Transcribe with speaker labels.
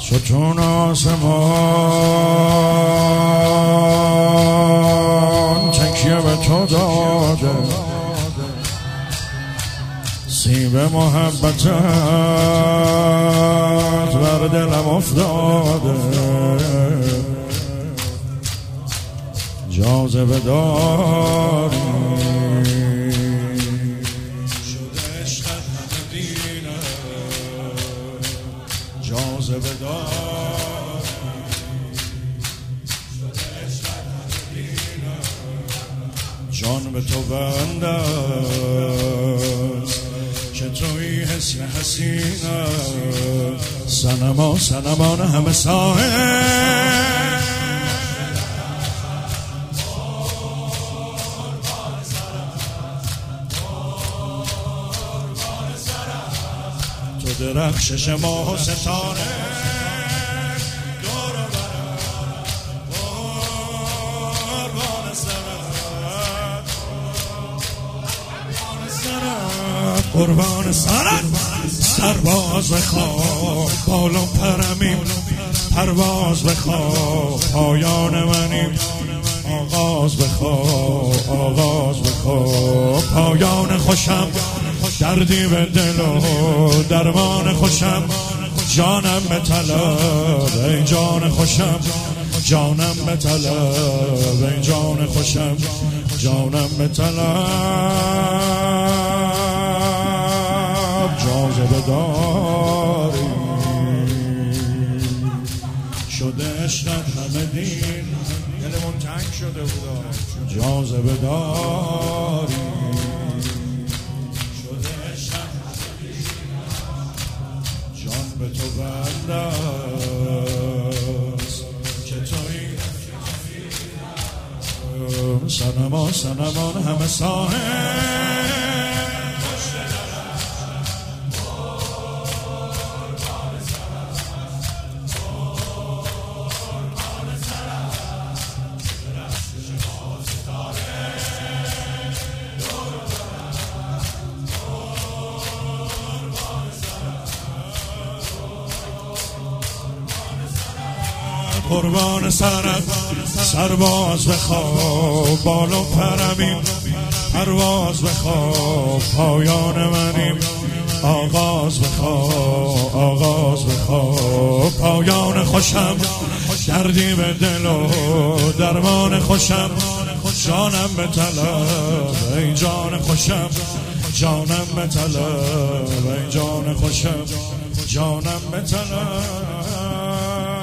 Speaker 1: ستون آسمان تکیه به تو داده، سیب محبتت بر دلم افتاده، جاذبه داری شده عشقت همه دینه، جاذبه داری شده عشقت همه دینه، جان به تو بنده است که توی حسن حسینه، صنما صنمان همه ساحل تو درخشش ماه و ستاره دور قربان سرت سرباز بخواه، بالون پرمیم پرواز بخواه، پایان منیم آغاز بخواه، آغاز بخواه، پایان خوشم دردی به دل و درمان خوشم، جانم به طلب ای جان خوشم، جانم به طلب ای جان خوشم، جانم به طلب، جاذبه داری شده عشقت همه دین، دلمون تنگ شده بود، جاذبه داری شده عشقت همه دین، جان به تو بنده است که تویی صنما صنمان همه ساحل قربان سرت سرباز بخواه، بالو پرمیم پرواز بخواه، پایان منیم آغاز بخواه، آغاز بخواه، پایان خوشم دردی به دل و درمان خوشم، جانم به طلب ای جان خوشم، جانم به طلب ای جان خوشم، جانم به طلب.